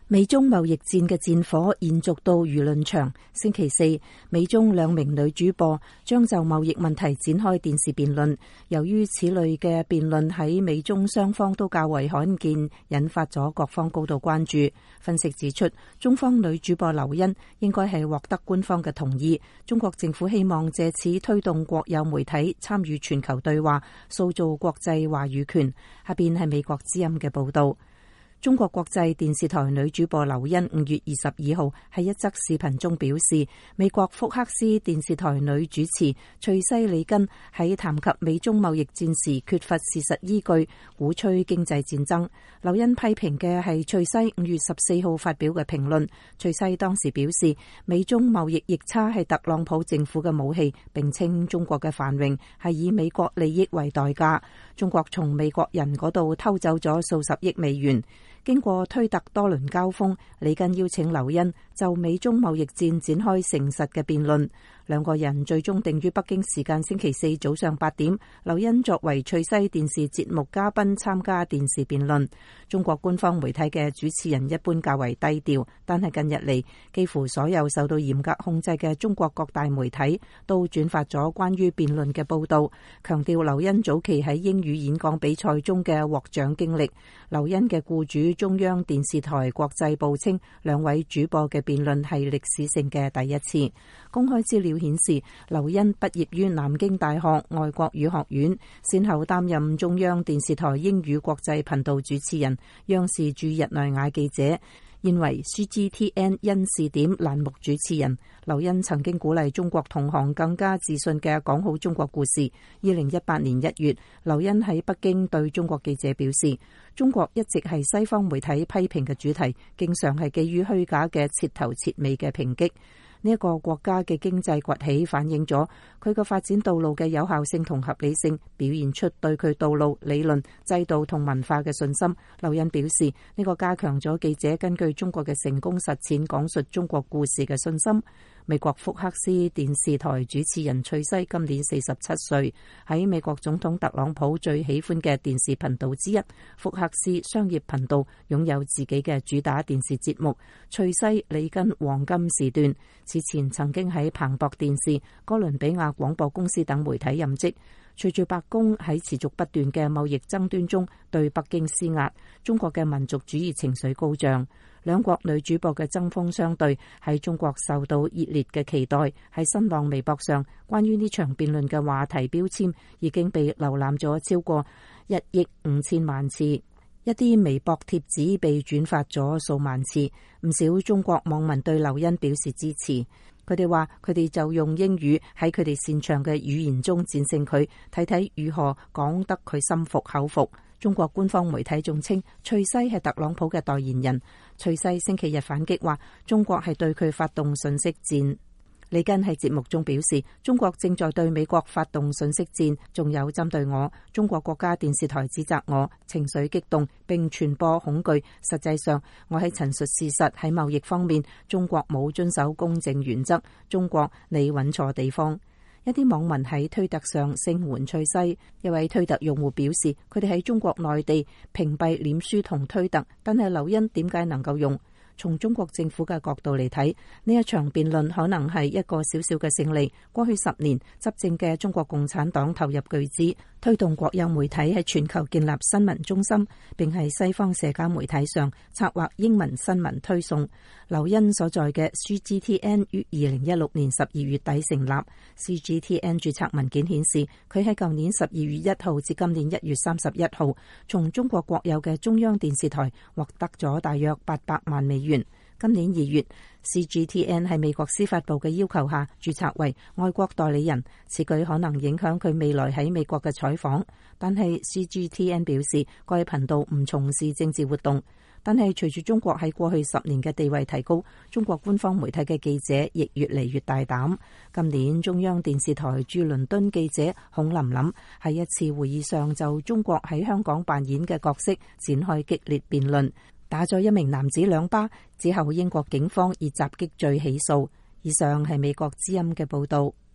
美中貿易戰嘅戰火延續到輿論場。星期四，美中兩名女主播將就貿易問題展開電視辯論。由於此類嘅辯論喺美中雙方都較為罕見，引發咗各方高度關注。分析指出，中方女主播劉欣應該係獲得官方嘅同意。中國政府希望借此推動國有媒體參與全球對話，塑造國際話語權。下邊係美國之音嘅報道。中國國際電視台女主播劉欣5月22號喺一則視頻中表示，美國福克斯電視台女主持翠西里根喺談及美中貿易戰時缺乏事實依據，鼓吹經濟戰爭。劉欣批評嘅係翠西5月14號發表嘅評論。翠西當時表示，美中貿易逆差係特朗普政府嘅武器，並稱中國嘅繁榮係以美國利益為代價。中國從美國人嗰度偷走咗數十億美元。經過推特多輪交鋒，里根邀請劉欣就美中貿易戰展開誠實嘅辯論。兩個人最終定於北京時間星期四早上8點，劉欣作為翠西電視節目嘉賓參加電視辯論。中國官方媒體嘅主持人一般較為低調，但係近日嚟，幾乎所有受到嚴格控制嘅中國各大媒體都轉發咗關於辯論嘅報道，強調劉欣早期喺英語演講比賽中嘅獲獎經歷。劉欣嘅僱主中央電視台國際部稱，兩位主播嘅辯論係歷史性嘅第一次。公開資料顯示，劉欣畢業於南京大學外國語學院，先後擔任中央電視台英語國際頻道主持人、央視駐日內瓦記者，現為 CGTN 因視點欄目主持人。劉欣曾經鼓勵中國同行更加自信嘅講好中國故事。2018年1月，劉欣喺北京對中國記者表示，中國一直係西方媒體批評嘅主題，經常係基於虛假嘅徹頭徹尾嘅抨擊。呢一個國家嘅經濟崛起反映咗佢個發展道路嘅有效性同合理性，表現出對佢道路、理論、制度同文化嘅信心。劉欣表示，呢個加強咗記者根據中國嘅成功實踐講述中國故事嘅信心。美國福克斯電視台主持人翠西今年47歲，喺美國總統特朗普最喜歡嘅電視頻道之一福克斯商業頻道擁有自己嘅主打電視節目翠西里根黃金時段。此前曾經喺彭博電視、哥倫比亞廣播公司等媒體任職。隨住白宮喺持續不斷嘅貿易爭端中對北京施壓，中國嘅民族主義情緒高漲。兩國女主播嘅針鋒相對喺中國受到熱烈嘅期待。喺新浪微博上，關於呢場辯論嘅話題標籤已經被瀏覽咗超過1億5千萬次，一啲微博貼紙被轉發咗數萬次。唔少中國網民對劉欣表示支持。佢哋話佢哋就用英語喺佢哋擅長嘅語言中戰勝佢，睇睇如何講得佢心服口服。中國官方媒體仲稱翠西係特朗普嘅代言人。翠西星期日反擊話，中國係對佢發動信息戰。里根喺節目中表示，中國正在對美國發動信息戰，仲有針對我。中國國家電視台指責我情緒激動並傳播恐懼，實際上我喺陳述事實。喺貿易方面，中國冇遵守公正原則，中國你揾錯地方。一啲網民喺推特上聲援翠西。一位推特用戶表示，佢哋喺中國內地屏蔽臉書同推特，但係劉欣點解能夠用？從中國政府嘅角度嚟睇，呢一場辯論可能係一個小小嘅勝利。過去10年，執政嘅中國共產黨投入巨資，推動國有媒體喺全球建立新聞中心，並喺西方社交媒體上策劃英文新聞推送。劉欣所在嘅 CGTN 於2016年12月底成立。CGTN 註冊文件顯示，佢喺舊年12月1號至今年1月31號，從中國國有嘅中央電視台獲得咗大約800萬美元。今年2月 CGTN 喺美國司法部嘅要求下註冊為外國代理人，此舉可能影響佢未來喺美國嘅採訪。但係 CGTN 表示，該頻道唔從事政治活動。但係隨住中國喺過去10年嘅地位提高，中國官方媒體嘅記者亦越嚟越大膽。今年中央電視台駐倫敦記者孔琳琳喺一次會議上就中國喺香港扮演嘅角色展開激烈辯論，打咗一名男子2巴之後，英國警方以襲擊罪起訴。以上係美國之音嘅報道。